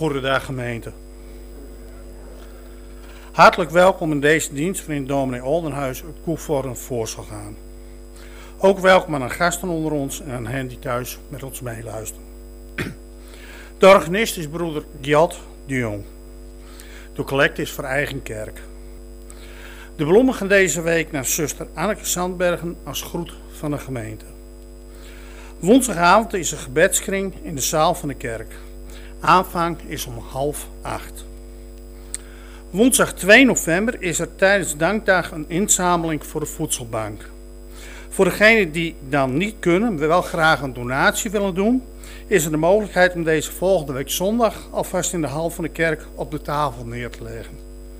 Goedendag gemeente. Hartelijk welkom in deze dienst waarin dominee Oldenhuis het Koevoorden voor zal gaan. Ook welkom aan de gasten onder ons en aan hen die thuis met ons meeluisteren. De organist is broeder Gjalt de Jong. De collecte is voor eigen kerk. De bloemen gaan deze week naar zuster Anneke Sandbergen als groet van de gemeente. Woensdagavond is een gebedskring in de zaal van de kerk. Aanvang is om 7:30. Woensdag 2 november is er tijdens Dankdag een inzameling voor de voedselbank. Voor degenen die dan niet kunnen, maar wel graag een donatie willen doen, is er de mogelijkheid om deze volgende week zondag alvast in de hal van de kerk op de tafel neer te leggen.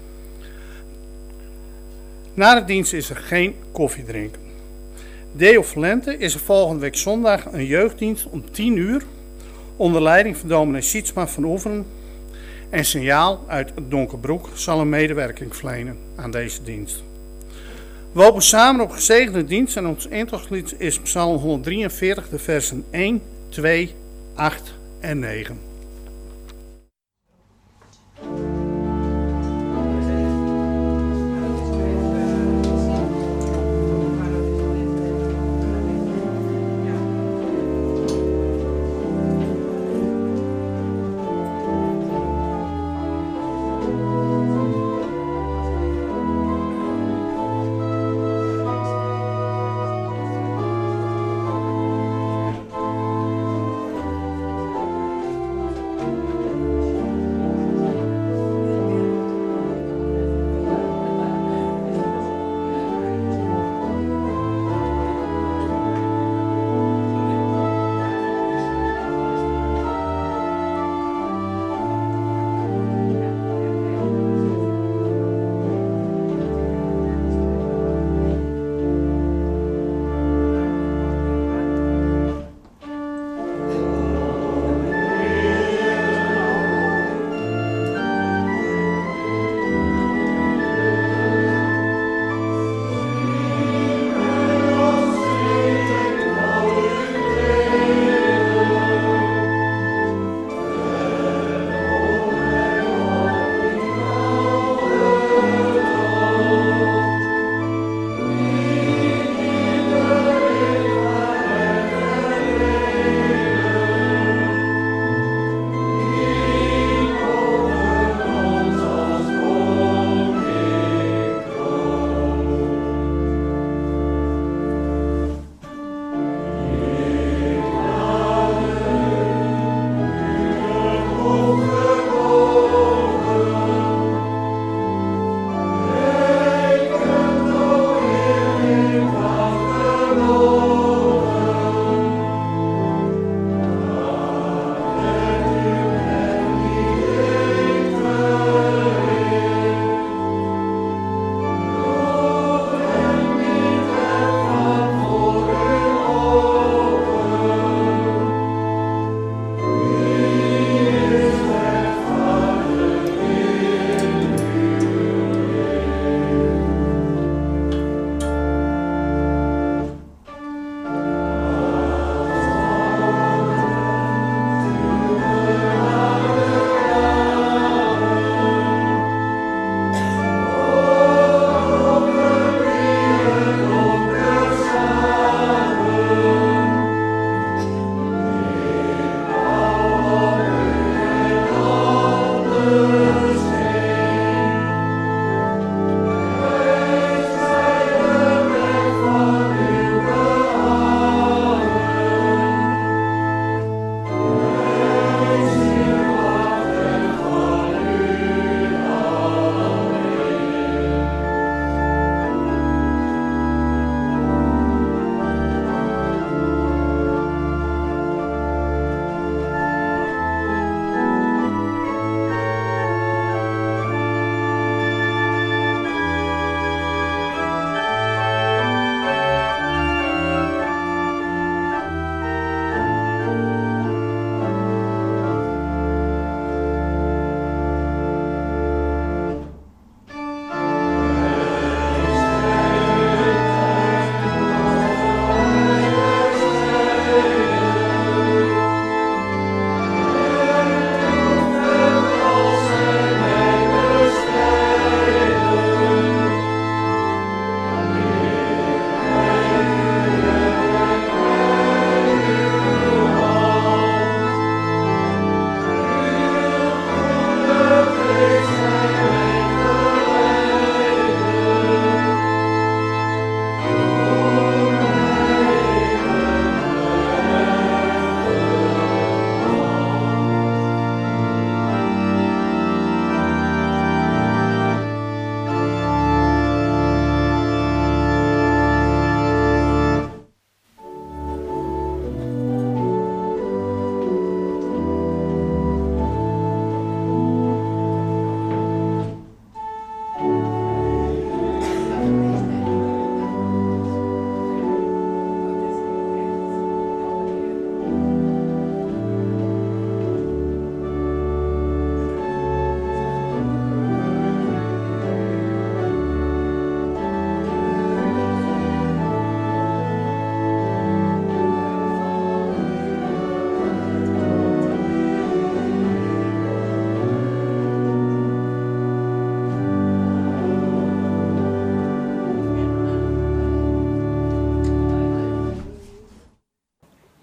Na de dienst is er geen koffie drinken. Deo Valente is er volgende week zondag een jeugddienst om 10 uur onder leiding van dominee Sietsma van Oeveren. En Signaal uit Donkerbroek zal een medewerking verlenen aan deze dienst. We hopen samen op gezegende dienst en ons intochtlied is Psalm 143, de versen 1, 2, 8 en 9.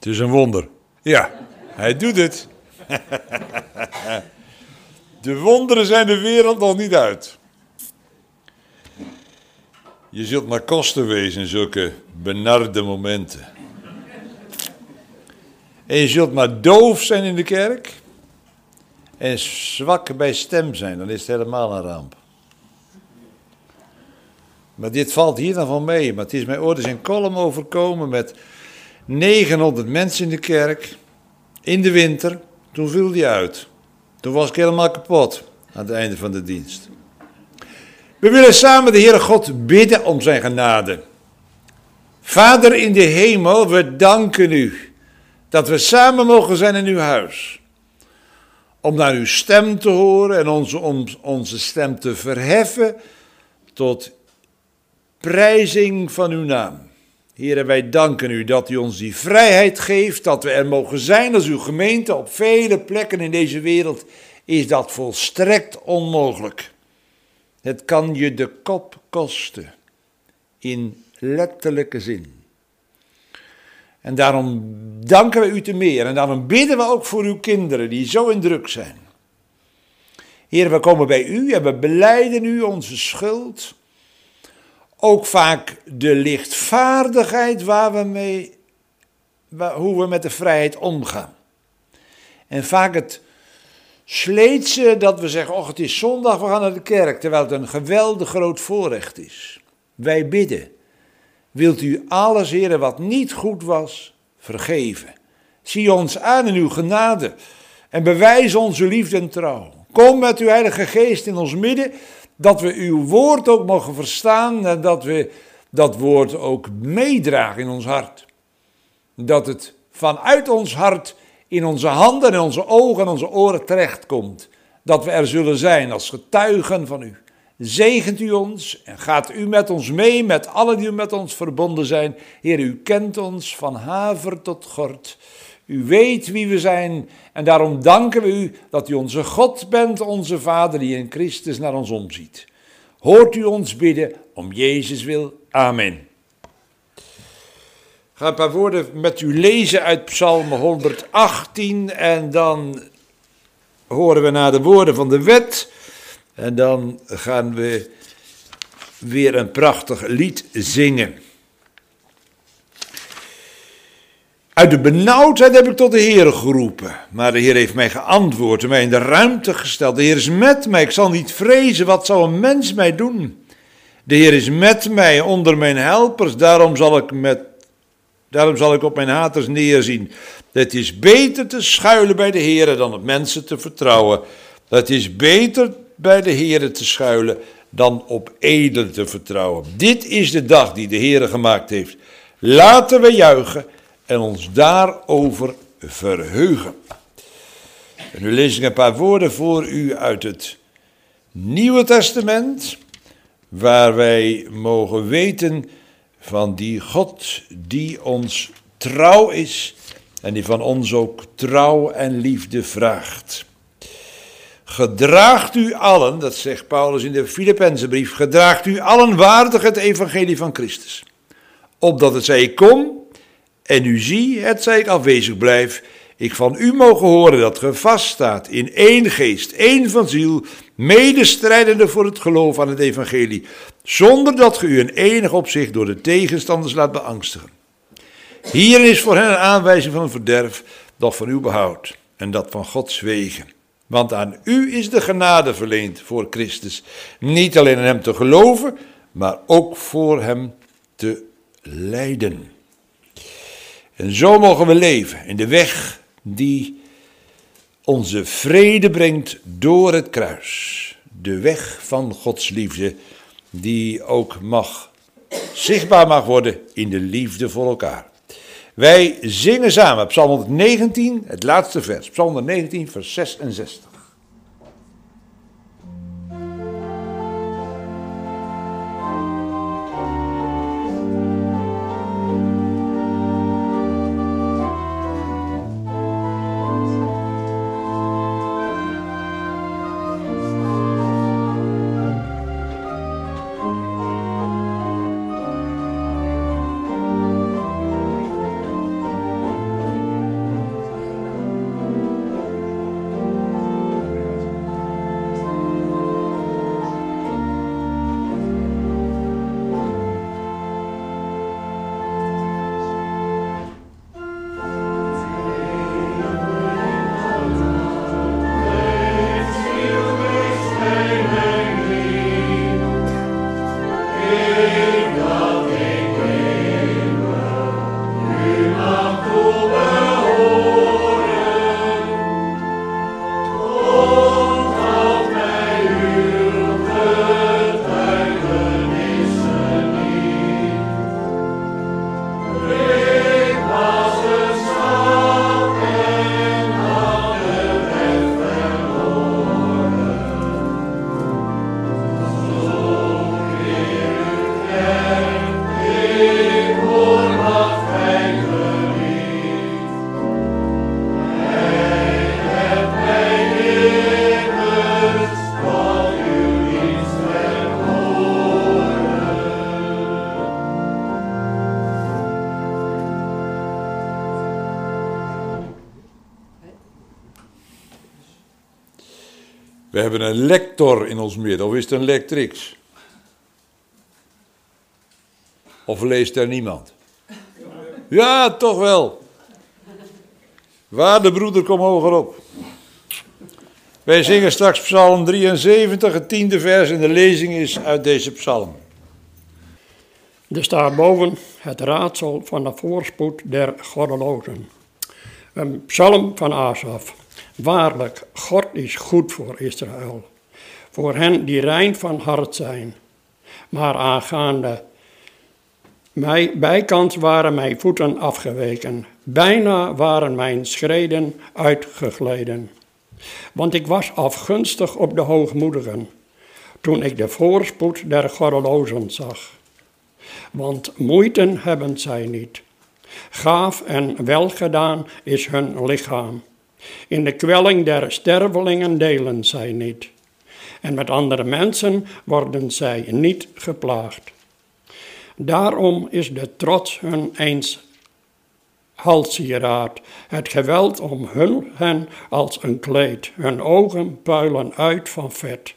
is een wonder. Ja, hij doet het. De wonderen zijn de wereld nog niet uit. Je zult maar kosten wezen in zulke benarde momenten. En je zult maar doof zijn in de kerk. En zwak bij stem zijn, dan is het helemaal een ramp. Maar dit valt hier dan van mee. Maar het is mij ooit eens in Kolm overkomen met 900 mensen in de kerk. In de winter, toen viel die uit. Toen was ik helemaal kapot aan het einde van de dienst. We willen samen de Heere God bidden om zijn genade. Vader in de hemel, we danken u dat we samen mogen zijn in uw huis. Om naar uw stem te horen en onze stem te verheffen tot prijzing van uw naam. Heere, wij danken u dat u ons die vrijheid geeft, dat we er mogen zijn als uw gemeente. Op vele plekken in deze wereld is dat volstrekt onmogelijk. Het kan je de kop kosten, in letterlijke zin. En daarom danken we u te meer en daarom bidden we ook voor uw kinderen die zo in druk zijn. Heer, we komen bij u en we belijden u onze schuld. Ook vaak de lichtvaardigheid hoe we met de vrijheid omgaan. En vaak het sleetse dat we zeggen, het is zondag, we gaan naar de kerk, terwijl het een geweldig groot voorrecht is. Wij bidden. Wilt u alles, Heere, wat niet goed was, vergeven. Zie ons aan in uw genade en bewijs onze liefde en trouw. Kom met uw Heilige Geest in ons midden, dat we uw woord ook mogen verstaan en dat we dat woord ook meedragen in ons hart. Dat het vanuit ons hart in onze handen en onze ogen en onze oren terechtkomt. Dat we er zullen zijn als getuigen van u. Zegent u ons en gaat u met ons mee, met allen die met ons verbonden zijn. Heer, u kent ons van haver tot gort. U weet wie we zijn en daarom danken we u dat u onze God bent, onze Vader die in Christus naar ons omziet. Hoort u ons bidden om Jezus wil. Amen. Ik ga een paar woorden met u lezen uit Psalm 118 en dan horen we naar de woorden van de wet. En dan gaan we weer een prachtig lied zingen. Uit de benauwdheid heb ik tot de Heer geroepen. Maar de Heer heeft mij geantwoord en mij in de ruimte gesteld. De Heer is met mij, ik zal niet vrezen. Wat zou een mens mij doen? De Heer is met mij onder mijn helpers. Daarom zal ik op mijn haters neerzien. Het is beter te schuilen bij de Heer dan op mensen te vertrouwen. Het is beter bij de Heere te schuilen dan op edelen te vertrouwen. Dit is de dag die de Heere gemaakt heeft. Laten we juichen en ons daarover verheugen. En nu lees ik een paar woorden voor u uit het Nieuwe Testament, waar wij mogen weten van die God die ons trouw is en die van ons ook trouw en liefde vraagt. Gedraagt u allen, dat zegt Paulus in de Filippenzenbrief, gedraagt u allen waardig het evangelie van Christus. Opdat het zij ik kom en u zie, het zij ik afwezig blijf, ik van u mogen horen dat ge vaststaat in één geest, één van ziel, medestrijdende voor het geloof aan het evangelie, zonder dat ge u in enig opzicht door de tegenstanders laat beangstigen. Hierin is voor hen een aanwijzing van een verderf, dat van uw behoud en dat van Gods wegen. Want aan u is de genade verleend voor Christus, niet alleen aan hem te geloven, maar ook voor hem te lijden. En zo mogen we leven in de weg die onze vrede brengt door het kruis. De weg van Gods liefde, die ook zichtbaar mag worden in de liefde voor elkaar. Wij zingen samen Psalm 119, het laatste vers. Psalm 119, vers 66. We hebben een lector in ons midden, of is het een lectrix? Of leest er niemand? Ja, toch wel. Waarde broeder, kom hoger op. Wij zingen straks Psalm 73, het 10e vers, en de lezing is uit deze psalm. Er staat boven het raadsel van de voorspoed der goddelozen. Een psalm van Asaf. Waarlijk, God is goed voor Israël, voor hen die rein van hart zijn. Maar aangaande mij, bijkans waren mijn voeten afgeweken, bijna waren mijn schreden uitgegleden. Want ik was afgunstig op de hoogmoedigen, toen ik de voorspoed der goddelozen zag. Want moeite hebben zij niet. Gaaf en welgedaan is hun lichaam. In de kwelling der stervelingen delen zij niet. En met andere mensen worden zij niet geplaagd. Daarom is de trots hun eens halssieraad, het geweld om hen als een kleed, hun ogen puilen uit van vet.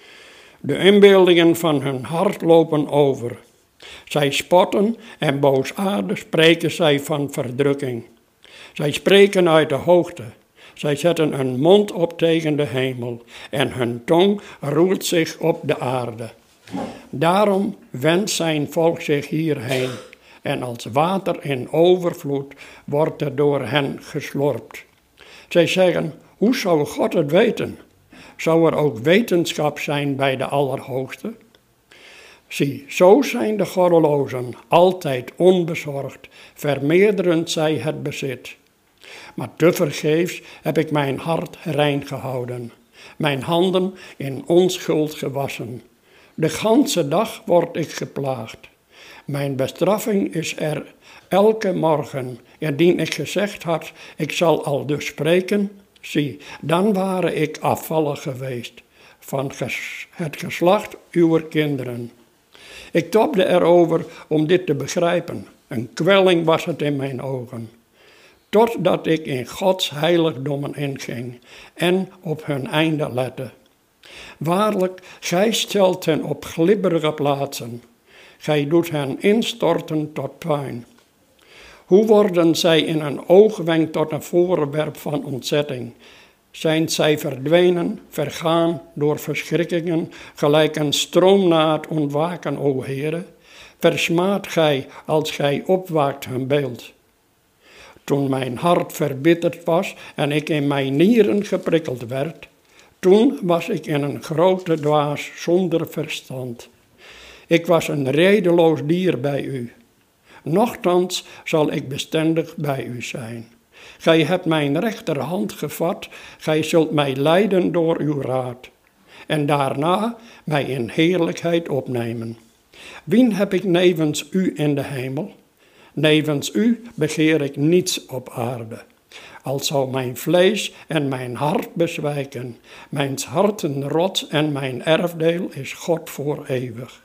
De inbeeldingen van hun hart lopen over. Zij spotten en boosaardig spreken zij van verdrukking. Zij spreken uit de hoogte. Zij zetten hun mond op tegen de hemel en hun tong roert zich op de aarde. Daarom wendt zijn volk zich hierheen en als water in overvloed wordt er door hen geslorpt. Zij zeggen, hoe zou God het weten? Zou er ook wetenschap zijn bij de Allerhoogste? Zie, zo zijn de goddelozen, altijd onbezorgd, vermeerderend zij het bezit. Maar tevergeefs heb ik mijn hart rein gehouden, mijn handen in onschuld gewassen. De ganse dag word ik geplaagd. Mijn bestraffing is er elke morgen. Indien ik gezegd had, ik zal al dus spreken, zie, dan ware ik afvallig geweest van het geslacht uw kinderen. Ik tobde erover om dit te begrijpen. Een kwelling was het in mijn ogen. Totdat ik in Gods heiligdommen inging en op hun einde lette. Waarlijk, gij stelt hen op glibberige plaatsen. Gij doet hen instorten tot puin. Hoe worden zij in een oogwenk tot een voorwerp van ontzetting? Zijn zij verdwenen, vergaan door verschrikkingen, gelijk een stroom na het ontwaken, o Heere? Versmaad gij als gij opwaakt hun beeld. Toen mijn hart verbitterd was en ik in mijn nieren geprikkeld werd, toen was ik in een grote dwaas zonder verstand. Ik was een redeloos dier bij u. Nochtans zal ik bestendig bij u zijn. Gij hebt mijn rechterhand gevat, gij zult mij leiden door uw raad. En daarna mij in heerlijkheid opnemen. Wien heb ik nevens u in de hemel? Nevens u begeer ik niets op aarde. Al zou mijn vlees en mijn hart bezwijken, mijns harten rots en mijn erfdeel is God voor eeuwig.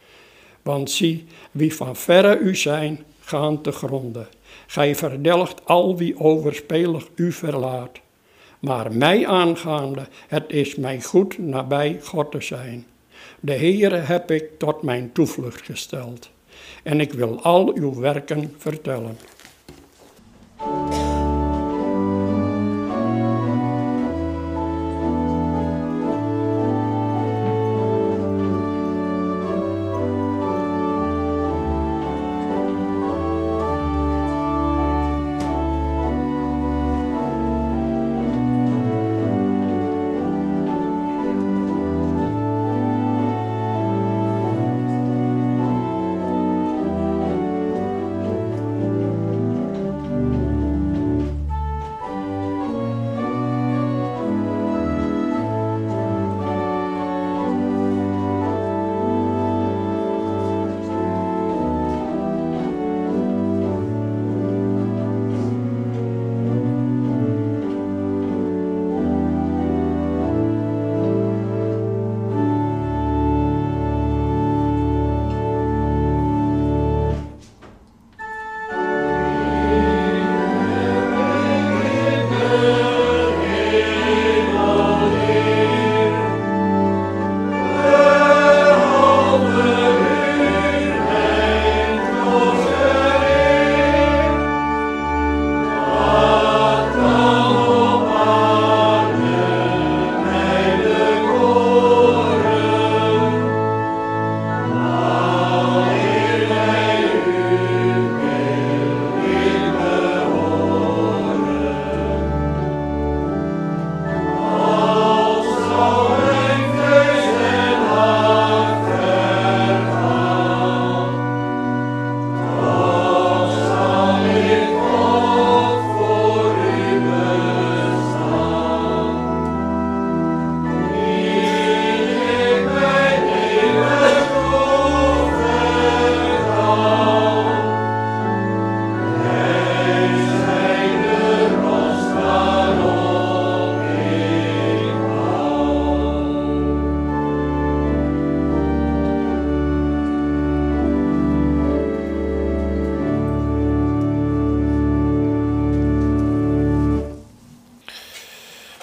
Want zie, wie van verre u zijn, gaan te gronde. Gij verdelgt al wie overspelig u verlaat. Maar mij aangaande, het is mij goed nabij God te zijn. De Heere heb ik tot mijn toevlucht gesteld. En ik wil al uw werken vertellen.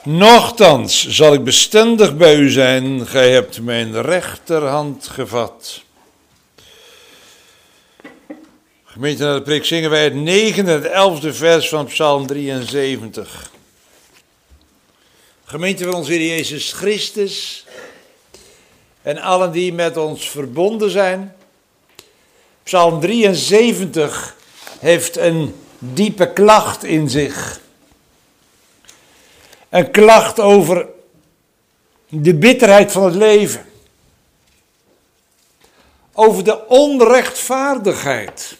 Nochtans zal ik bestendig bij u zijn, gij hebt mijn rechterhand gevat. Gemeente, naar de preek zingen wij het 9e en het 11e vers van Psalm 73. Gemeente van onze Heer Jezus Christus en allen die met ons verbonden zijn. Psalm 73 heeft een diepe klacht in zich. Een klacht over de bitterheid van het leven. Over de onrechtvaardigheid.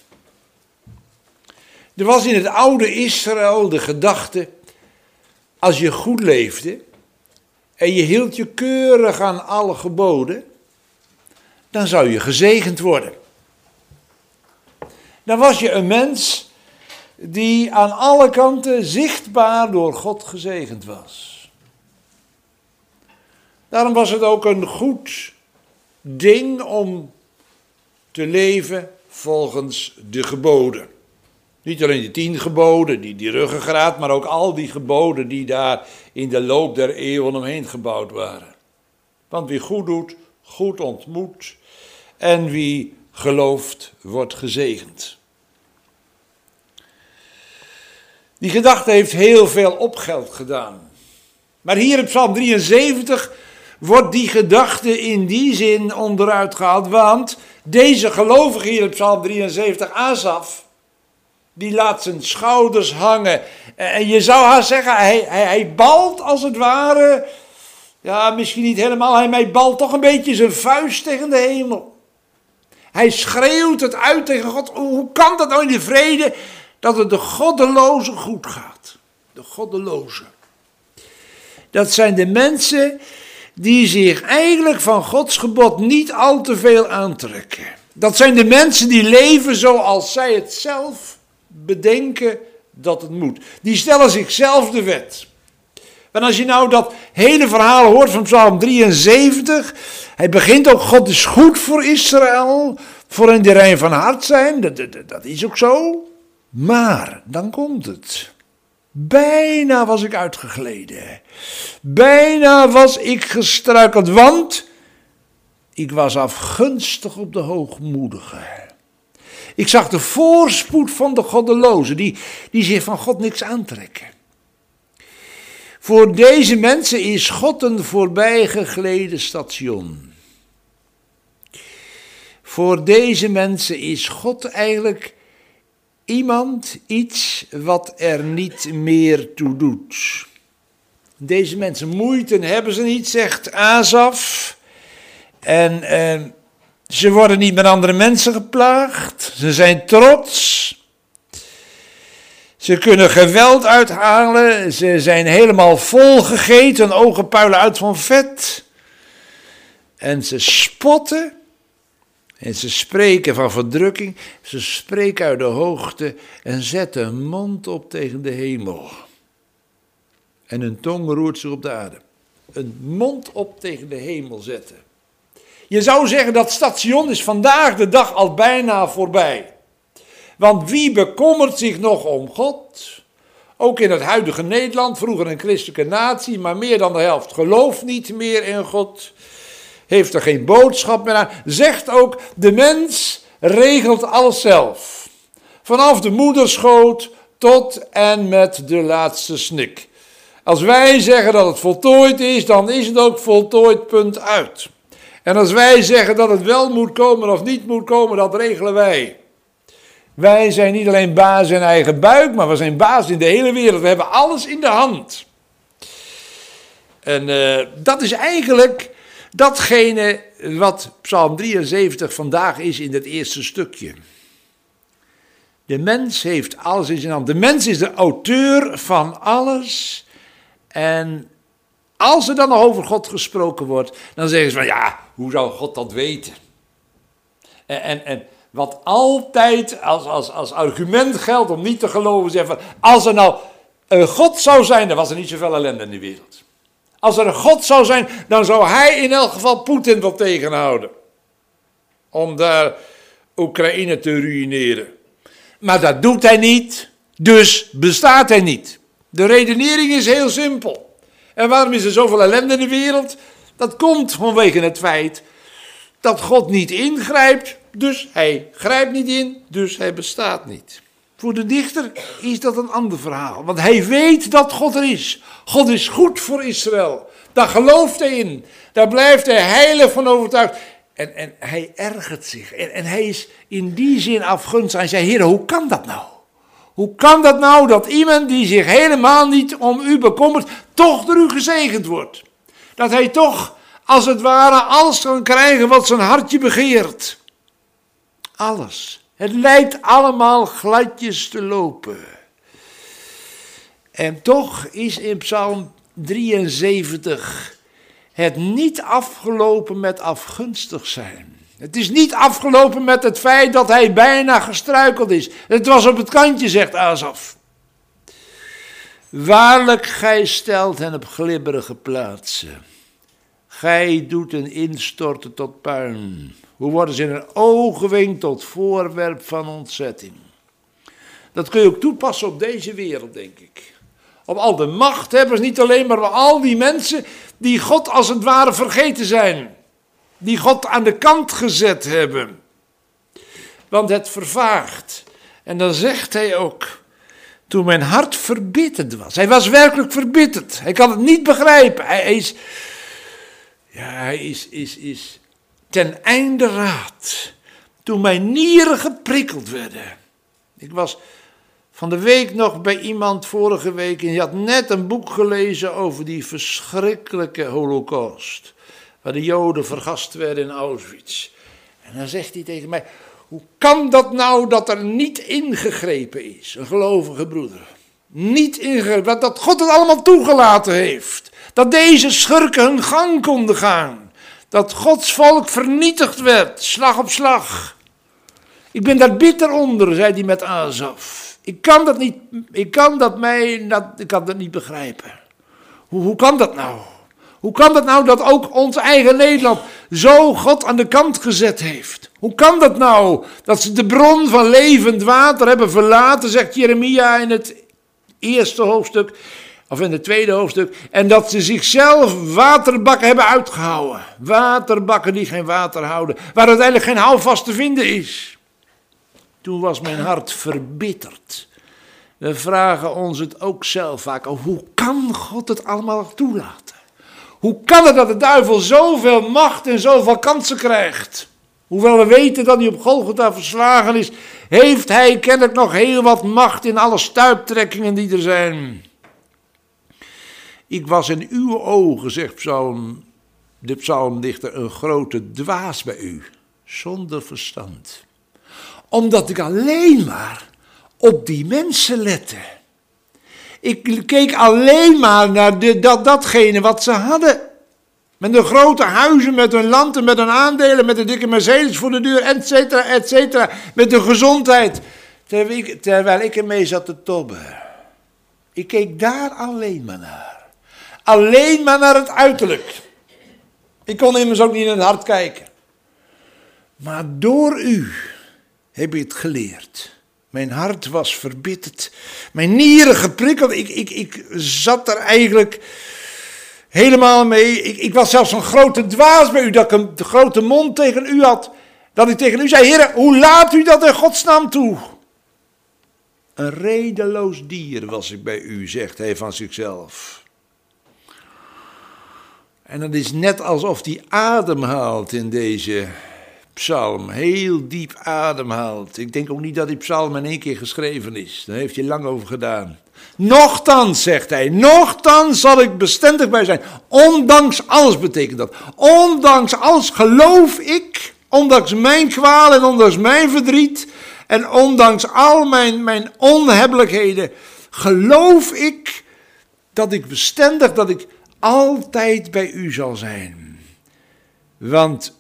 Er was in het oude Israël de gedachte, als je goed leefde en je hield je keurig aan alle geboden, dan zou je gezegend worden. Dan was je een mens die aan alle kanten zichtbaar door God gezegend was. Daarom was het ook een goed ding om te leven volgens de geboden. Niet alleen de 10 geboden, die ruggengraat, maar ook al die geboden die daar in de loop der eeuwen omheen gebouwd waren. Want wie goed doet, goed ontmoet en wie gelooft, wordt gezegend. Die gedachte heeft heel veel opgeld gedaan. Maar hier in Psalm 73 wordt die gedachte in die zin onderuit gehaald. Want deze gelovige hier in Psalm 73, Asaf, die laat zijn schouders hangen. En je zou haast zeggen, hij balt als het ware. Ja, misschien niet helemaal. Hij balt toch een beetje zijn vuist tegen de hemel. Hij schreeuwt het uit tegen God. Hoe kan dat nou in de vrede dat het de goddelozen goed gaat? De goddelozen. Dat zijn de mensen die zich eigenlijk van Gods gebod niet al te veel aantrekken. Dat zijn de mensen die leven zoals zij het zelf bedenken dat het moet. Die stellen zichzelf de wet. En als je nou dat hele verhaal hoort van Psalm 73, hij begint ook, God is goed voor Israël, voor hen die rein van hart zijn, dat is ook zo. Maar, dan komt het. Bijna was ik uitgegleden. Bijna was ik gestruikeld, want ik was afgunstig op de hoogmoedigen. Ik zag de voorspoed van de goddelozen, die zich van God niks aantrekken. Voor deze mensen is God een voorbijgegleden station. Voor deze mensen is God eigenlijk iets wat er niet meer toe doet. Deze mensen moeite hebben ze niet, zegt Asaf. En ze worden niet met andere mensen geplaagd. Ze zijn trots. Ze kunnen geweld uithalen. Ze zijn helemaal volgegeten. Hun ogen puilen uit van vet. En ze spotten. En ze spreken van verdrukking. Ze spreken uit de hoogte. En zetten hun mond op tegen de hemel. En hun tong roert zich op de aarde. Een mond op tegen de hemel zetten. Je zou zeggen dat station is vandaag de dag al bijna voorbij. Want wie bekommert zich nog om God? Ook in het huidige Nederland, vroeger een christelijke natie, maar meer dan de helft gelooft niet meer in God. Heeft er geen boodschap meer aan. Zegt ook, de mens regelt alles zelf. Vanaf de moederschoot tot en met de laatste snik. Als wij zeggen dat het voltooid is, dan is het ook voltooid, punt uit. En als wij zeggen dat het wel moet komen of niet moet komen, dat regelen wij. Wij zijn niet alleen baas in eigen buik, maar we zijn baas in de hele wereld. We hebben alles in de hand. En dat is eigenlijk datgene wat Psalm 73 vandaag is in het eerste stukje. De mens heeft alles in zijn hand. De mens is de auteur van alles. En als er dan nog over God gesproken wordt, dan zeggen ze van ja, hoe zou God dat weten? En wat altijd als argument geldt om niet te geloven, zeggen van, als er nou een God zou zijn, dan was er niet zoveel ellende in de wereld. Als er een God zou zijn, dan zou hij in elk geval Poetin wel tegenhouden. Om daar Oekraïne te ruïneren. Maar dat doet hij niet, dus bestaat hij niet. De redenering is heel simpel. En waarom is er zoveel ellende in de wereld? Dat komt vanwege het feit dat God niet ingrijpt, dus hij grijpt niet in, dus hij bestaat niet. Voor de dichter is dat een ander verhaal, want hij weet dat God er is. God is goed voor Israël, daar gelooft hij in, daar blijft hij heilig van overtuigd. En hij ergert zich en hij is in die zin afgunstig. Hij zei, Heer, hoe kan dat nou? Hoe kan dat nou dat iemand die zich helemaal niet om u bekommert, toch door u gezegend wordt? Dat hij toch, als het ware, alles kan krijgen wat zijn hartje begeert. Alles. Het lijkt allemaal gladjes te lopen. En toch is in Psalm 73 het niet afgelopen met afgunstig zijn. Het is niet afgelopen met het feit dat hij bijna gestruikeld is. Het was op het kantje, zegt Asaf. Waarlijk, gij stelt hen op glibberige plaatsen. Gij doet hen instorten tot puin. Hoe worden ze in een ogenwink tot voorwerp van ontzetting? Dat kun je ook toepassen op deze wereld, denk ik. Op al de machthebbers, niet alleen, maar op al die mensen die God als het ware vergeten zijn. Die God aan de kant gezet hebben. Want het vervaagt. En dan zegt hij ook, toen mijn hart verbitterd was. Hij was werkelijk verbitterd. Hij kan het niet begrijpen. Hij is ten einde raad. Toen mijn nieren geprikkeld werden. Ik was van de week nog bij iemand, vorige week, en die had net een boek gelezen over die verschrikkelijke holocaust. Waar de Joden vergast werden in Auschwitz. En dan zegt hij tegen mij, hoe kan dat nou dat er niet ingegrepen is, een gelovige broeder? Niet ingegrepen, dat God het allemaal toegelaten heeft. Dat deze schurken hun gang konden gaan. Dat Gods volk vernietigd werd, slag op slag. Ik ben daar bitter onder, zei hij met Asaf. Ik kan dat niet begrijpen. Hoe kan dat nou? Hoe kan dat nou dat ook ons eigen Nederland zo God aan de kant gezet heeft? Hoe kan dat nou dat ze de bron van levend water hebben verlaten, zegt Jeremia in het eerste hoofdstuk, of in het tweede hoofdstuk, en dat ze zichzelf waterbakken hebben uitgehouden. Waterbakken die geen water houden, waar uiteindelijk geen houvast te vinden is. Toen was mijn hart verbitterd. We vragen ons het ook zelf vaak af. Hoe kan God het allemaal toelaten? Hoe kan het dat de duivel zoveel macht en zoveel kansen krijgt? Hoewel we weten dat hij op Golgotha verslagen is, heeft hij kennelijk nog heel wat macht in alle stuiptrekkingen die er zijn. Ik was in uw ogen, zegt de psalmdichter, een grote dwaas bij u, zonder verstand. Omdat ik alleen maar op die mensen lette. Ik keek alleen maar naar datgene wat ze hadden. Met de grote huizen, met hun land en met hun aandelen, met de dikke Mercedes voor de deur, et cetera, et cetera. Met de gezondheid. Terwijl ik ermee zat te tobben. Ik keek daar alleen maar naar. Alleen maar naar het uiterlijk. Ik kon immers ook niet in het hart kijken. Maar door u heb ik het geleerd. Mijn hart was verbitterd. Mijn nieren geprikkeld. Ik zat er eigenlijk helemaal mee. Ik was zelfs een grote dwaas bij u. Dat ik een grote mond tegen u had. Dat ik tegen u zei, Heer, hoe laat u dat in Godsnaam toe? Een redeloos dier was ik bij u, zegt hij van zichzelf. En dat is net alsof hij ademhaalt in deze psalm, heel diep ademhaalt. Ik denk ook niet dat die psalm in 1 keer geschreven is. Daar heeft hij lang over gedaan. Nochtans, zegt hij, nochtans zal ik bestendig bij zijn. Ondanks alles betekent dat. Ondanks alles geloof ik, ondanks mijn kwaal en ondanks mijn verdriet en ondanks al mijn onhebbelijkheden, geloof ik dat ik bestendig, dat ik altijd bij u zal zijn. Want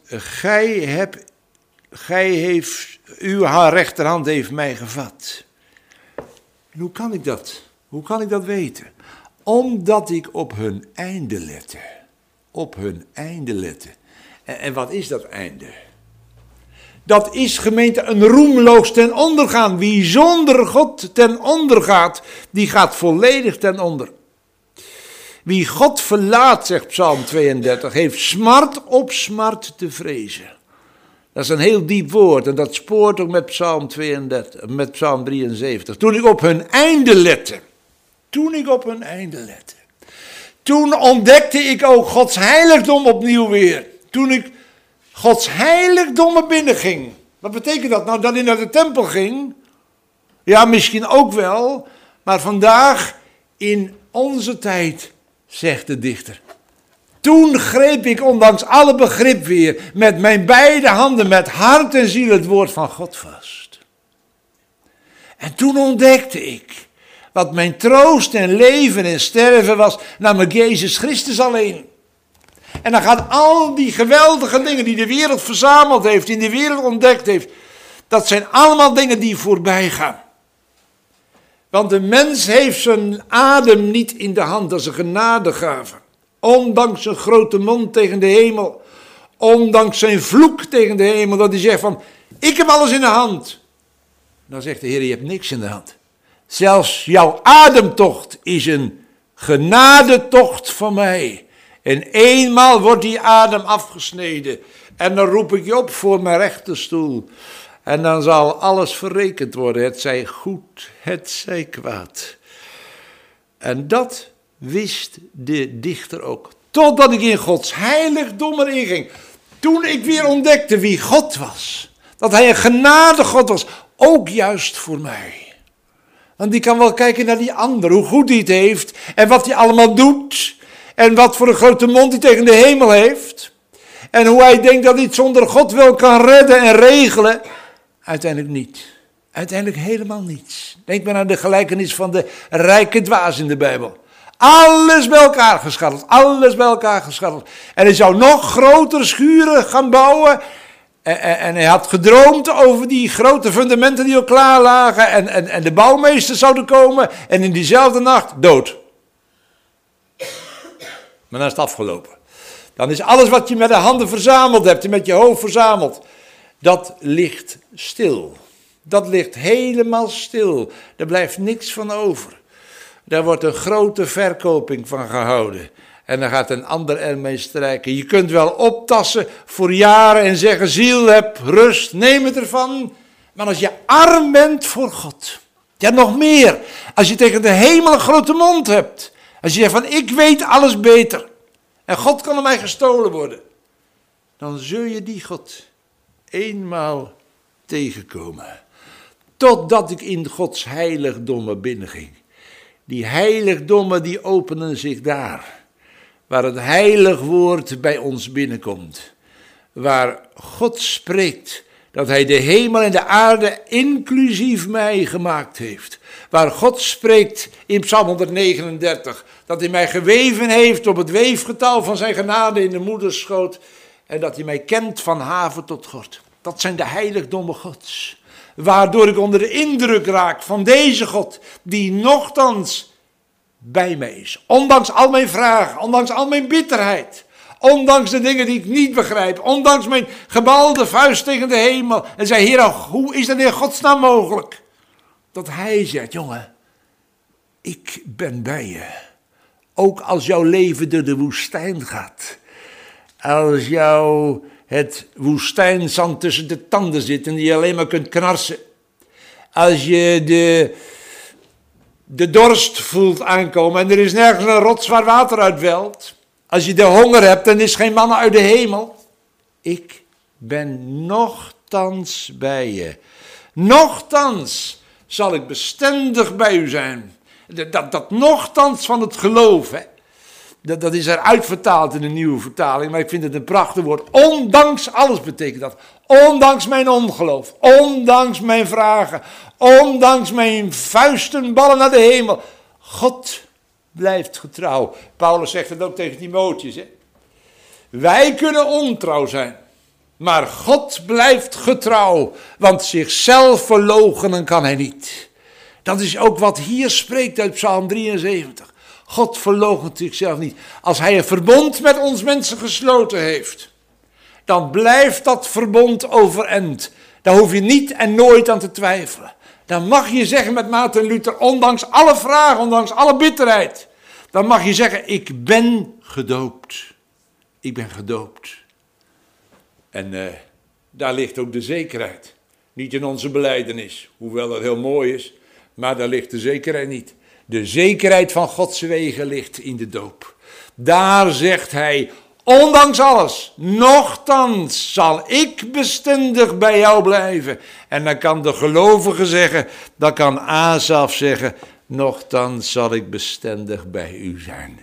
uw rechterhand heeft mij gevat. En hoe kan ik dat? Hoe kan ik dat weten? Omdat ik op hun einde lette. Op hun einde lette. En wat is dat einde? Dat is, gemeente, een roemloos ten onder gaan. Wie zonder God ten onder gaat, die gaat volledig ten onder. Wie God verlaat, zegt Psalm 32, heeft smart op smart te vrezen. Dat is een heel diep woord en dat spoort ook met Psalm 32, met Psalm 73. Toen ik op hun einde lette, toen ontdekte ik ook Gods heiligdom opnieuw weer. Toen ik Gods heiligdommen binnenging. Wat betekent dat nou? Dat hij naar de tempel ging? Ja, misschien ook wel, maar vandaag in onze tijd, zegt de dichter. Toen greep ik ondanks alle begrip weer met mijn beide handen, met hart en ziel het woord van God vast. En toen ontdekte ik wat mijn troost en leven en sterven was, namelijk Jezus Christus alleen. En dan gaan al die geweldige dingen die de wereld verzameld heeft, die de wereld ontdekt heeft, dat zijn allemaal dingen die voorbij gaan. Want de mens heeft zijn adem niet in de hand, dat is een genadegave. Ondanks zijn grote mond tegen de hemel, ondanks zijn vloek tegen de hemel, dat hij zegt van, ik heb alles in de hand. Dan zegt de Heer, je hebt niks in de hand. Zelfs jouw ademtocht is een genadetocht van mij. En eenmaal wordt die adem afgesneden. En dan roep ik je op voor mijn rechterstoel. En dan zal alles verrekend worden. Het zij goed, het zij kwaad. En dat wist de dichter ook. Totdat ik in Gods heiligdom erin ging. Toen ik weer ontdekte wie God was. Dat hij een genadegod was. Ook juist voor mij. Want die kan wel kijken naar die ander. Hoe goed hij het heeft. En wat hij allemaal doet. En wat voor een grote mond hij tegen de hemel heeft. En hoe hij denkt dat hij het zonder God wel kan redden en regelen. Uiteindelijk niet. Uiteindelijk helemaal niets. Denk maar aan de gelijkenis van de rijke dwaas in de Bijbel. Alles bij elkaar geschatteld. Alles bij elkaar geschatteld. En hij zou nog grotere schuren gaan bouwen. En hij had gedroomd over die grote fundamenten die al klaar lagen. En de bouwmeesters zouden komen. En in diezelfde nacht dood. Maar dan is het afgelopen. Dan is alles wat je met de handen verzameld hebt en met je hoofd verzameld, dat ligt stil. Dat ligt helemaal stil. Er blijft niks van over. Daar wordt een grote verkoping van gehouden. En dan gaat een ander ermee strijken. Je kunt wel optassen voor jaren en zeggen, ziel, heb rust, neem het ervan. Maar als je arm bent voor God, ja nog meer, als je tegen de hemel een grote mond hebt. Als je zegt van, ik weet alles beter. En God kan aan mij gestolen worden. Dan zul je die God eenmaal tegenkomen. Totdat ik in Gods heiligdommen binnenging. Die heiligdommen die openen zich daar. Waar het heilig woord bij ons binnenkomt. Waar God spreekt dat hij de hemel en de aarde inclusief mij gemaakt heeft. Waar God spreekt in Psalm 139 dat hij mij geweven heeft op het weefgetouw van zijn genade in de moederschoot. En dat hij mij kent van haven tot gort. Dat zijn de heiligdommen Gods. Waardoor ik onder de indruk raak van deze God die nochtans bij mij is. Ondanks al mijn vragen, ondanks al mijn bitterheid. Ondanks de dingen die ik niet begrijp. Ondanks mijn gebalde vuist tegen de hemel. En zei, Heer, hoe is dat in godsnaam mogelijk? Dat hij zegt, jongen, ik ben bij je. Ook als jouw leven door de woestijn gaat. Als jou het woestijnzand tussen de tanden zit en je alleen maar kunt knarsen. Als je de dorst voelt aankomen en er is nergens een rots waar water uitwelt. Als je de honger hebt en er is geen manna uit de hemel. Ik ben nochtans bij je. Nochtans zal ik bestendig bij u zijn. Dat nochtans van het geloof, hè. Dat is eruit vertaald in de nieuwe vertaling, maar ik vind het een prachtig woord. Ondanks alles betekent dat. Ondanks mijn ongeloof, ondanks mijn vragen, ondanks mijn vuisten ballen naar de hemel. God blijft getrouw. Paulus zegt het ook tegen Timotheus. Hè? Wij kunnen ontrouw zijn, maar God blijft getrouw, want zichzelf verloochenen kan hij niet. Dat is ook wat hier spreekt uit Psalm 73. God verloochent zichzelf niet. Als hij een verbond met ons mensen gesloten heeft, dan blijft dat verbond overeind. Daar hoef je niet en nooit aan te twijfelen. Dan mag je zeggen met Maarten Luther, ondanks alle vragen, ondanks alle bitterheid, Dan mag je zeggen, ik ben gedoopt. Ik ben gedoopt. En daar ligt ook de zekerheid. Niet in onze belijdenis, hoewel dat heel mooi is, maar daar ligt de zekerheid niet. De zekerheid van Gods wegen ligt in de doop. Daar zegt hij, ondanks alles, nochtans zal ik bestendig bij jou blijven. En dan kan de gelovige zeggen, dan kan Asaf zeggen, nochtans zal ik bestendig bij u zijn.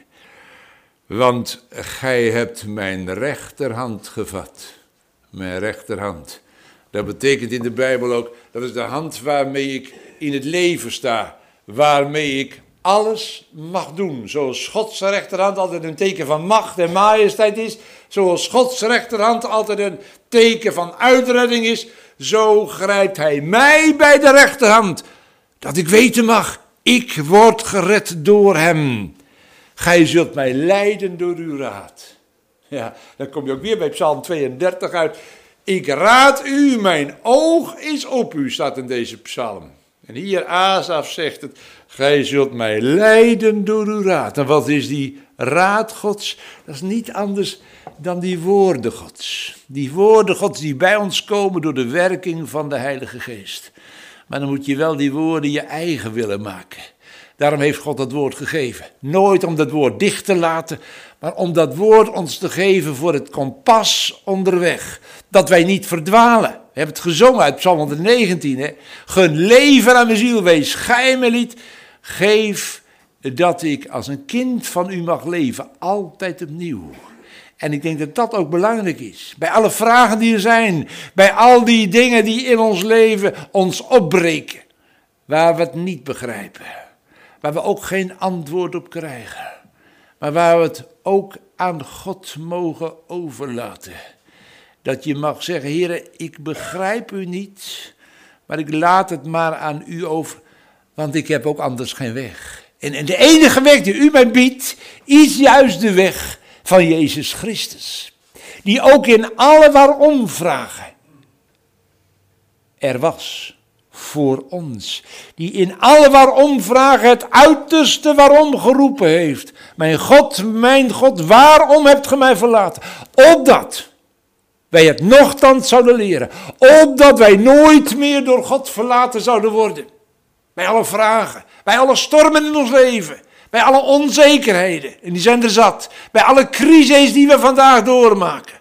Want gij hebt mijn rechterhand gevat. Mijn rechterhand. Dat betekent in de Bijbel ook, dat is de hand waarmee ik in het leven sta. Waarmee ik alles mag doen. Zoals Gods rechterhand altijd een teken van macht en majesteit is. Zoals Gods rechterhand altijd een teken van uitredding is. Zo grijpt hij mij bij de rechterhand. Dat ik weten mag, ik word gered door hem. Gij zult mij leiden door uw raad. Ja, dan kom je ook weer bij Psalm 32 uit. Ik raad u, mijn oog is op u, staat in deze psalm. En hier Asaf zegt het, gij zult mij leiden door uw raad. En wat is die raad Gods? Dat is niet anders dan die woorden Gods. Die woorden Gods die bij ons komen door de werking van de Heilige Geest. Maar dan moet je wel die woorden je eigen willen maken. Daarom heeft God dat woord gegeven. Nooit om dat woord dicht te laten, maar om dat woord ons te geven voor het kompas onderweg. Dat wij niet verdwalen. We hebben het gezongen uit Psalm 119. Hè? Gun leven aan mijn ziel, wees gij mijn lied. Geef dat ik als een kind van u mag leven, altijd opnieuw. En ik denk dat dat ook belangrijk is. Bij alle vragen die er zijn, bij al die dingen die in ons leven ons opbreken. Waar we het niet begrijpen. Waar we ook geen antwoord op krijgen. Maar waar we het ook aan God mogen overlaten. Dat je mag zeggen, Heere, ik begrijp u niet, maar ik laat het maar aan u over, want ik heb ook anders geen weg. En de enige weg die u mij biedt, is juist de weg van Jezus Christus. Die ook in alle waarom vragen er was voor ons. Die in alle waarom vragen het uiterste waarom geroepen heeft. Mijn God, waarom hebt ge mij verlaten? Opdat wij het nochtans zouden leren. Opdat wij nooit meer door God verlaten zouden worden. Bij alle vragen, bij alle stormen in ons leven, bij alle onzekerheden, en die zijn er zat. Bij alle crises die we vandaag doormaken.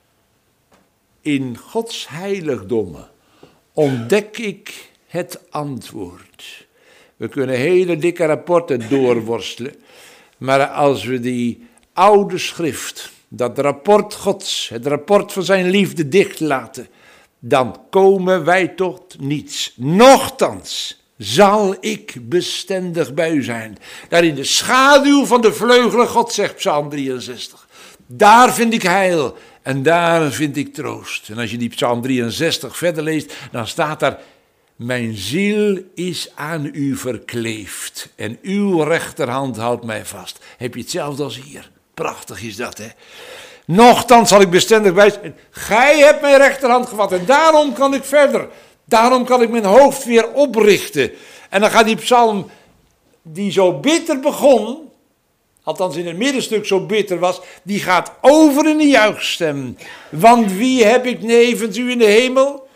In Gods heiligdommen ontdek ik het antwoord. We kunnen hele dikke rapporten doorworstelen. Maar als we die oude schrift, dat rapport Gods, het rapport van zijn liefde dichtlaten, dan komen wij tot niets. Nochtans zal ik bestendig bij u zijn. Daar in de schaduw van de vleugelen God, zegt Psalm 63. Daar vind ik heil en daar vind ik troost. En als je die Psalm 63 verder leest, dan staat daar: mijn ziel is aan u verkleefd en uw rechterhand houdt mij vast. Heb je hetzelfde als hier? Prachtig is dat, hè? Nochtans zal ik bestendig bij zijn. Gij hebt mijn rechterhand gevat en daarom kan ik verder. Daarom kan ik mijn hoofd weer oprichten. En dan gaat die psalm, die zo bitter begon, althans in het middenstuk zo bitter was, die gaat over in de juichstem. Want wie heb ik nevens u in de hemel?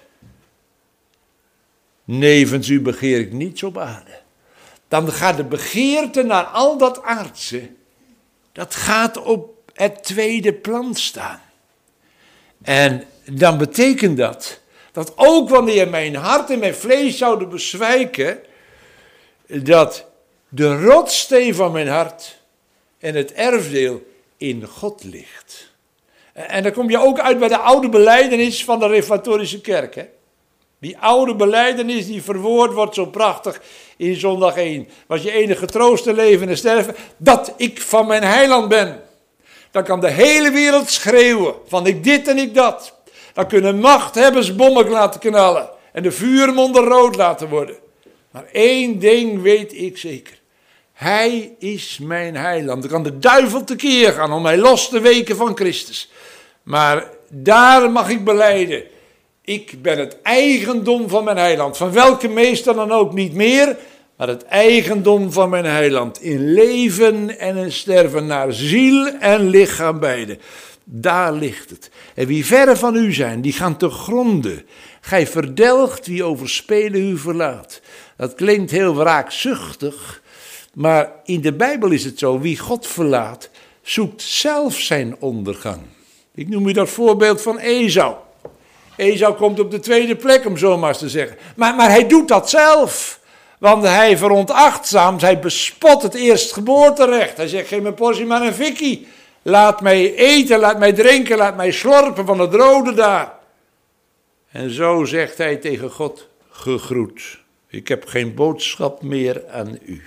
Nevens u begeer ik niets op aarde. Dan gaat de begeerte naar al dat aardse, dat gaat op het tweede plan staan. En dan betekent dat ook wanneer mijn hart en mijn vlees zouden bezwijken, dat de rotssteen van mijn hart en het erfdeel in God ligt. En dan kom je ook uit bij de oude belijdenis van de Reformatorische Kerk. Hè? Die oude belijdenis die verwoord wordt zo prachtig in zondag 1. Was je enige troost te leven en sterven, dat ik van mijn heiland ben. Dan kan de hele wereld schreeuwen van ik dit en ik dat. Dan kunnen machthebbers bommen laten knallen en de vuurmonden rood laten worden. Maar één ding weet ik zeker. Hij is mijn heiland. Dan kan de duivel tekeer gaan om mij los te weken van Christus. Maar daar mag ik belijden. Ik ben het eigendom van mijn heiland. Van welke meester dan ook niet meer, naar het eigendom van mijn heiland, in leven en in sterven, naar ziel en lichaam beide. Daar ligt het. En wie verre van u zijn, die gaan te gronde. Gij verdelgt wie over spelen u verlaat. Dat klinkt heel wraakzuchtig, maar in de Bijbel is het zo, wie God verlaat, zoekt zelf zijn ondergang. Ik noem u dat voorbeeld van Esau. Esau komt op de tweede plek, om zo maar eens te zeggen. Maar hij doet dat zelf. Want hij veronachtzaamt, hij bespot het eerstgeboorterecht. Hij zegt, geef me portie maar een fikkie. Laat mij eten, laat mij drinken, laat mij slorpen van het rode daar. En zo zegt hij tegen God, gegroet. Ik heb geen boodschap meer aan u.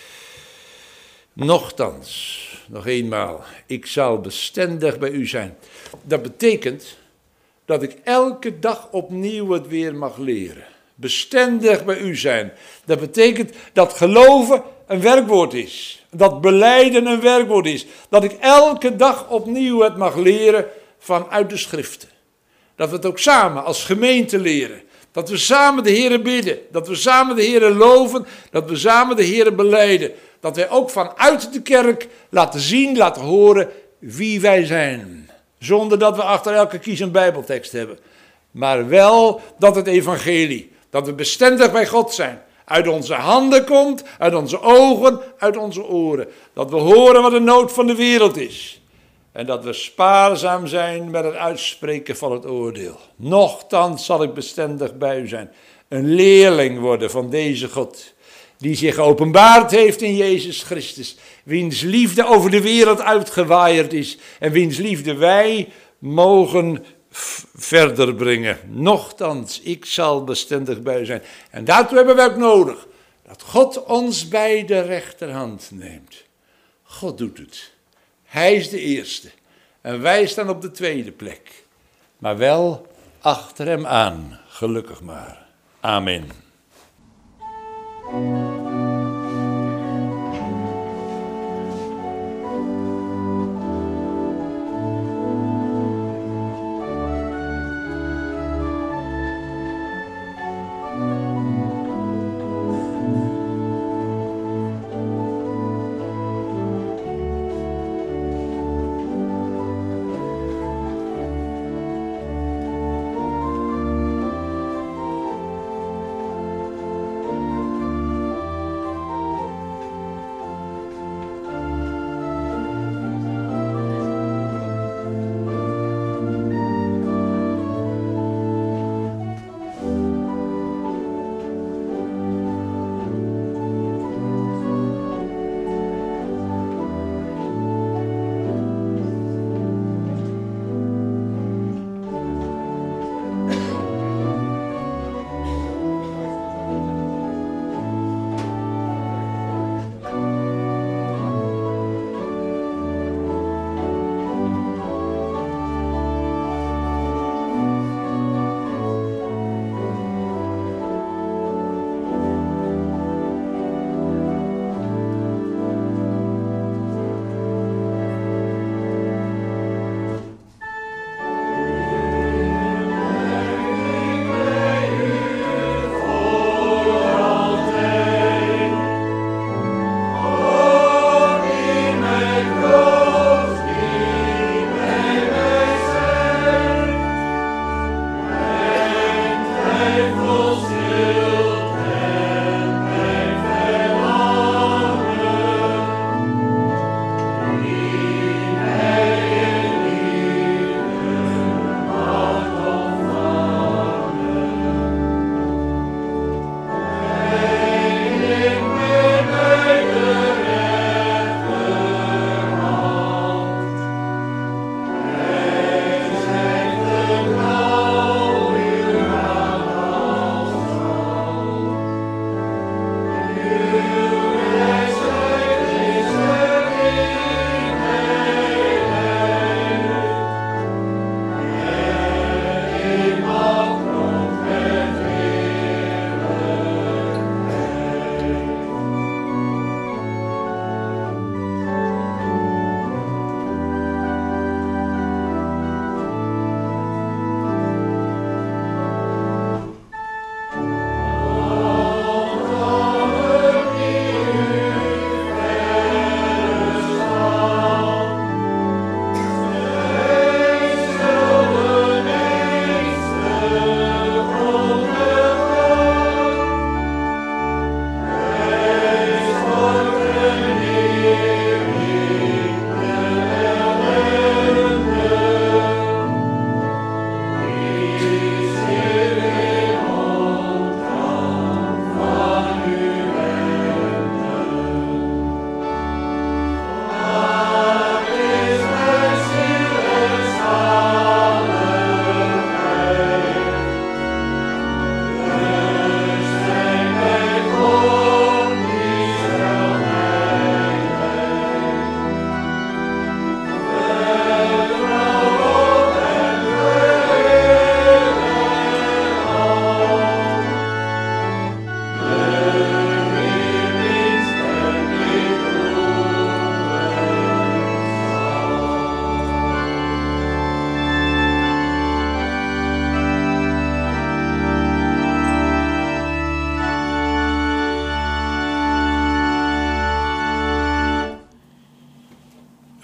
Nochtans, nog eenmaal, ik zal bestendig bij u zijn. Dat betekent dat ik elke dag opnieuw het weer mag leren. Bestendig bij u zijn. Dat betekent dat geloven een werkwoord is. Dat belijden een werkwoord is. Dat ik elke dag opnieuw het mag leren vanuit de schriften. Dat we het ook samen als gemeente leren. Dat we samen de Heere bidden. Dat we samen de Heere loven. Dat we samen de Heere belijden. Dat wij ook vanuit de kerk laten zien, laten horen wie wij zijn. Zonder dat we achter elke kies een bijbeltekst hebben. Maar wel dat het evangelie, dat we bestendig bij God zijn, uit onze handen komt, uit onze ogen, uit onze oren. Dat we horen wat de nood van de wereld is. En dat we spaarzaam zijn met het uitspreken van het oordeel. Nochtans zal ik bestendig bij u zijn. Een leerling worden van deze God, die zich geopenbaard heeft in Jezus Christus. Wiens liefde over de wereld uitgewaaierd is. En wiens liefde wij mogen verder brengen. Nochtans, ik zal bestendig bij u zijn. En daartoe hebben we ook nodig. Dat God ons bij de rechterhand neemt. God doet het. Hij is de eerste. En wij staan op de tweede plek. Maar wel achter hem aan. Gelukkig maar. Amen.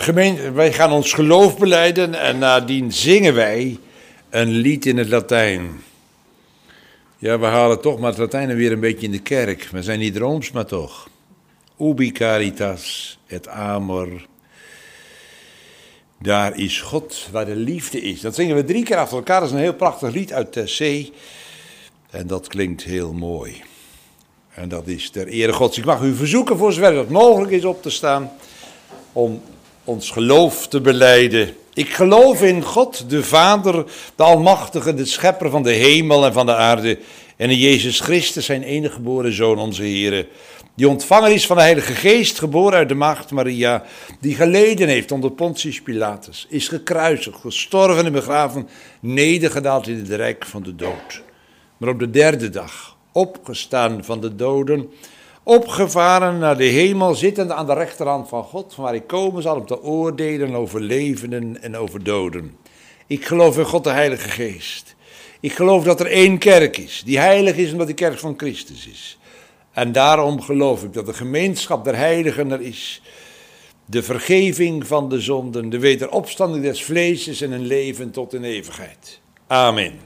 Gemeente, wij gaan ons geloof belijden en nadien zingen wij een lied in het Latijn. Ja, we halen toch maar het Latijn weer een beetje in de kerk. We zijn niet rooms, maar toch. Ubi caritas et amor. Daar is God, waar de liefde is. Dat zingen we 3 keer achter elkaar. Dat is een heel prachtig lied uit Tessé. En dat klinkt heel mooi. En dat is ter ere Gods. Ik mag u verzoeken, voor zover dat mogelijk is, op te staan. Om ons geloof te belijden. Ik geloof in God, de Vader, de Almachtige, de Schepper van de hemel en van de aarde. En in Jezus Christus, zijn enige geboren Zoon, onze Heer. Die ontvangen is van de Heilige Geest, geboren uit de maagd Maria. Die geleden heeft onder Pontius Pilatus. Is gekruisigd, gestorven en begraven. Nedergedaald in het rijk van de dood. Maar op de 3e dag, opgestaan van de doden, opgevaren naar de hemel, zittend aan de rechterhand van God, van waar hij komen zal om te oordelen over levenden en over doden. Ik geloof in God de Heilige Geest. Ik geloof dat er 1 kerk is, die heilig is omdat die kerk van Christus is. En daarom geloof ik dat de gemeenschap der heiligen er is. De vergeving van de zonden, de wederopstanding des vleeses en een leven tot in eeuwigheid. Amen.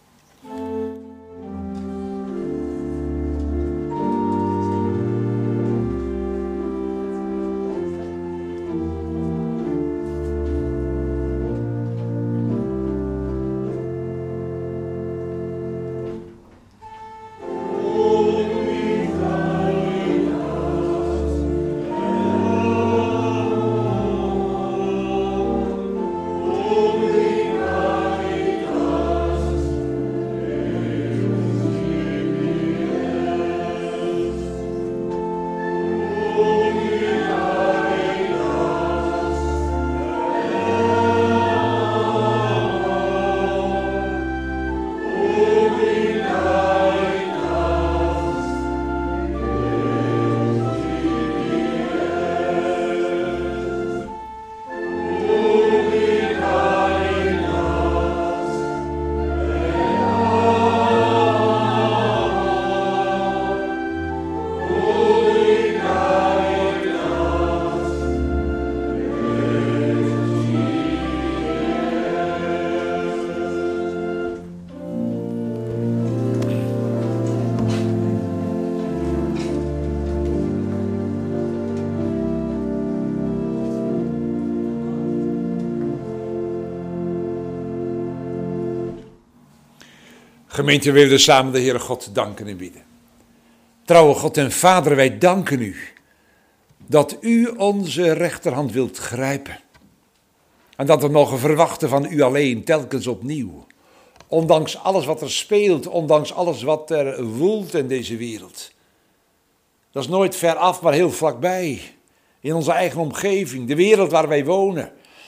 Gemeente, we willen samen de Heere God danken en bidden. Trouwe God en Vader, wij danken u dat u onze rechterhand wilt grijpen. En dat we mogen verwachten van u alleen, telkens opnieuw. Ondanks alles wat er speelt, ondanks alles wat er woelt in deze wereld. Dat is nooit ver af, maar heel vlakbij. In onze eigen omgeving, de wereld waar wij wonen.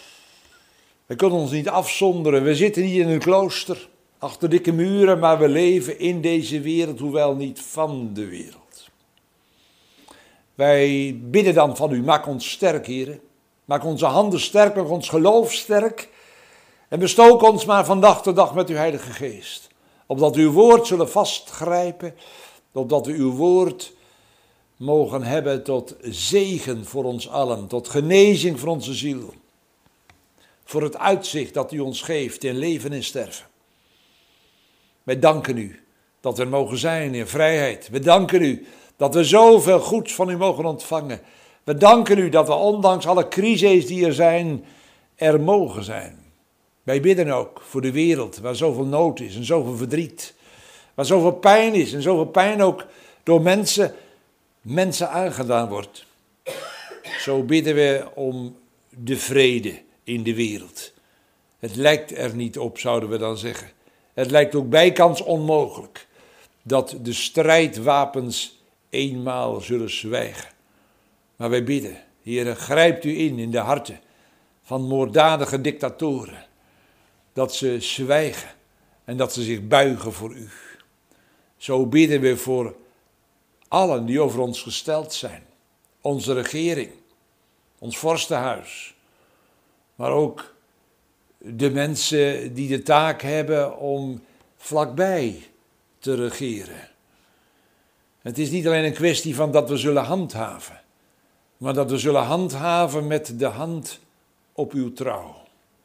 We kunnen ons niet afzonderen, we zitten hier in een klooster. Achter dikke muren, maar we leven in deze wereld, hoewel niet van de wereld. Wij bidden dan van u, maak ons sterk, Heer. Maak onze handen sterk, maak ons geloof sterk. En bestook ons maar van dag tot dag met uw Heilige Geest. Opdat we uw woord zullen vastgrijpen, opdat we uw woord mogen hebben tot zegen voor ons allen, tot genezing voor onze ziel. Voor het uitzicht dat u ons geeft in leven en sterven. Wij danken u dat we er mogen zijn in vrijheid. We danken u dat we zoveel goeds van u mogen ontvangen. We danken u dat we ondanks alle crises die er zijn, er mogen zijn. Wij bidden ook voor de wereld waar zoveel nood is en zoveel verdriet. Waar zoveel pijn is en zoveel pijn ook door mensen aangedaan wordt. Zo bidden we om de vrede in de wereld. Het lijkt er niet op, zouden we dan zeggen. Het lijkt ook bijkans onmogelijk dat de strijdwapens eenmaal zullen zwijgen. Maar wij bidden, Heere, grijpt u in de harten van moorddadige dictatoren. Dat ze zwijgen en dat ze zich buigen voor u. Zo bidden we voor allen die over ons gesteld zijn. Onze regering, ons vorstenhuis, maar ook de mensen die de taak hebben om vlakbij te regeren. Het is niet alleen een kwestie van dat we zullen handhaven, maar dat we zullen handhaven met de hand op uw trouw.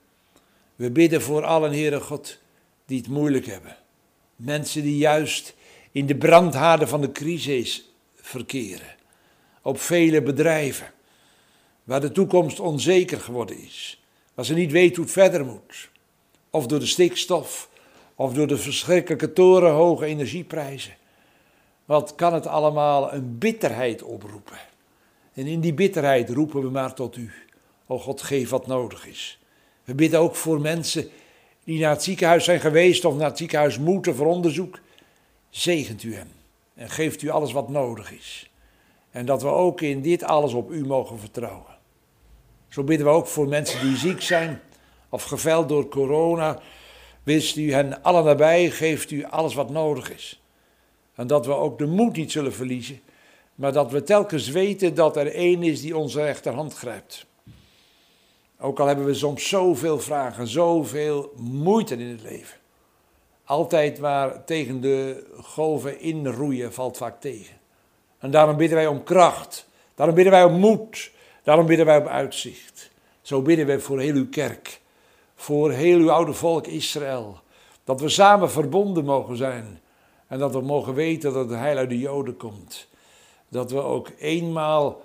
We bidden voor allen, Heere God, die het moeilijk hebben. Mensen die juist in de brandhaarden van de crisis verkeren. Op vele bedrijven, waar de toekomst onzeker geworden is. Waar ze niet weten hoe het verder moet. Of door de stikstof, of door de verschrikkelijke torenhoge energieprijzen. Wat kan het allemaal een bitterheid oproepen. En in die bitterheid roepen we maar tot u. O God, geef wat nodig is. We bidden ook voor mensen die naar het ziekenhuis zijn geweest of naar het ziekenhuis moeten voor onderzoek. Zegent u hem en geeft u alles wat nodig is. En dat we ook in dit alles op u mogen vertrouwen. Zo bidden we ook voor mensen die ziek zijn of geveld door corona. Wist u hen allen nabij, geeft u alles wat nodig is. En dat we ook de moed niet zullen verliezen, maar dat we telkens weten dat er één is die onze rechterhand grijpt. Ook al hebben we soms zoveel vragen, zoveel moeite in het leven. Altijd maar tegen de golven inroeien valt vaak tegen. En daarom bidden wij om kracht, daarom bidden wij om moed, daarom bidden wij om uitzicht. Zo bidden wij voor heel uw kerk, voor heel uw oude volk Israël. Dat we samen verbonden mogen zijn en dat we mogen weten dat het heil uit de Joden komt. Dat we ook eenmaal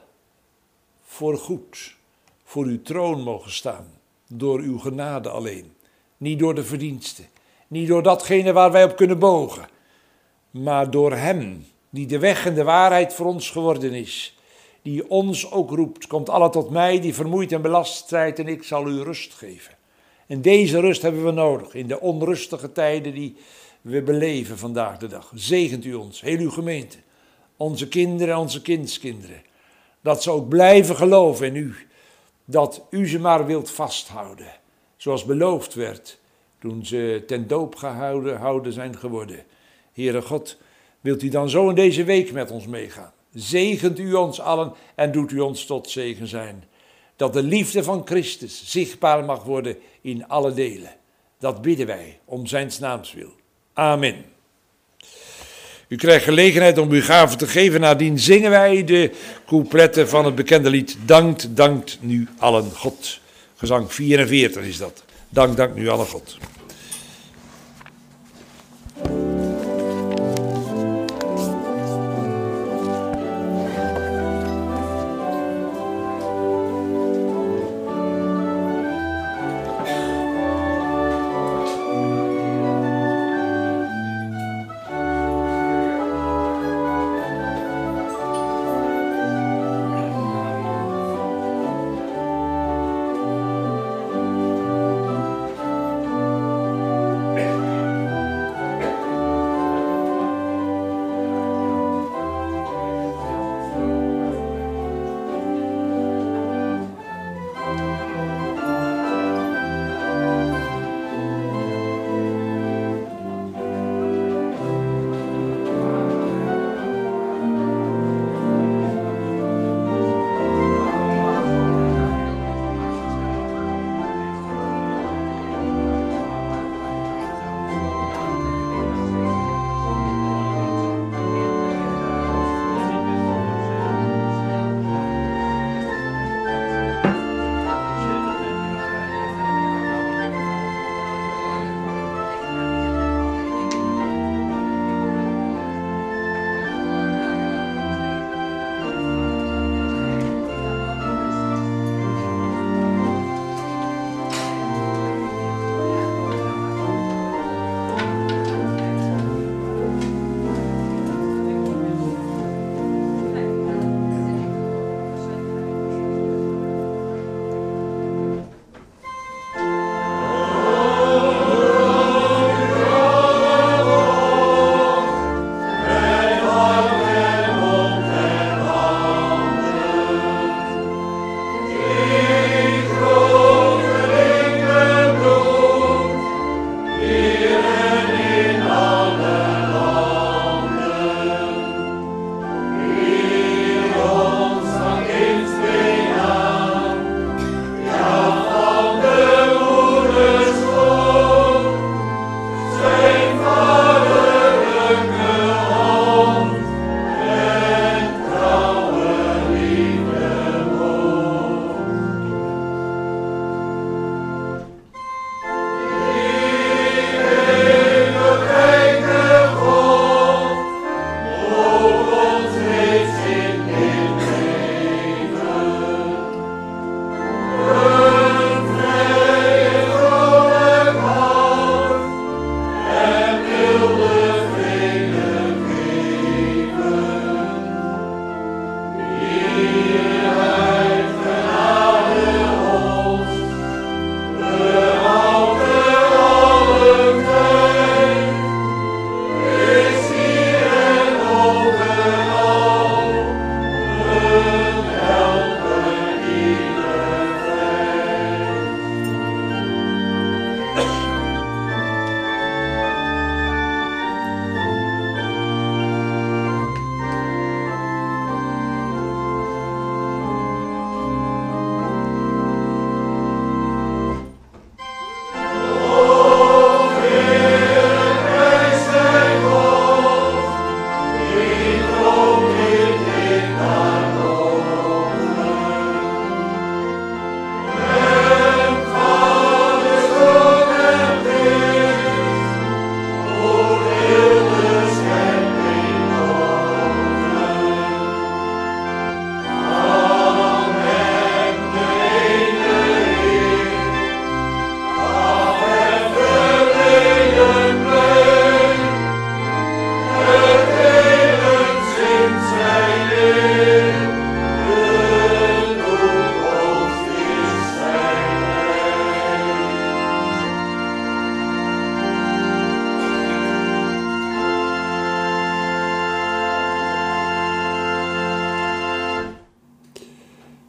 voor goed voor uw troon mogen staan, door uw genade alleen. Niet door de verdiensten, niet door datgene waar wij op kunnen bogen, maar door hem die de weg en de waarheid voor ons geworden is, die ons ook roept, komt alle tot mij die vermoeid en belast zijt en ik zal u rust geven. En deze rust hebben we nodig in de onrustige tijden die we beleven vandaag de dag. Zegent u ons, heel uw gemeente, onze kinderen en onze kindskinderen, dat ze ook blijven geloven in u, dat u ze maar wilt vasthouden, zoals beloofd werd toen ze ten doop gehouden zijn geworden. Heere God, wilt u dan zo in deze week met ons meegaan? Zegent u ons allen en doet u ons tot zegen zijn. Dat de liefde van Christus zichtbaar mag worden in alle delen. Dat bidden wij om zijns naams wil. Amen. U krijgt gelegenheid om uw gave te geven. Nadien zingen wij de coupletten van het bekende lied Dankt, dankt nu allen God. Gezang 44 is dat. Dankt nu allen God.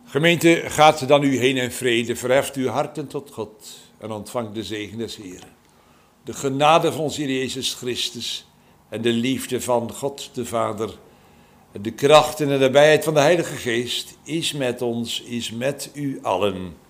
Gemeente, gaat dan u heen in vrede, verheft uw harten tot God en ontvangt de zegen des Heeren. De genade van onze Heer Jezus Christus en de liefde van God de Vader en de kracht en de nabijheid van de Heilige Geest is met ons, is met u allen.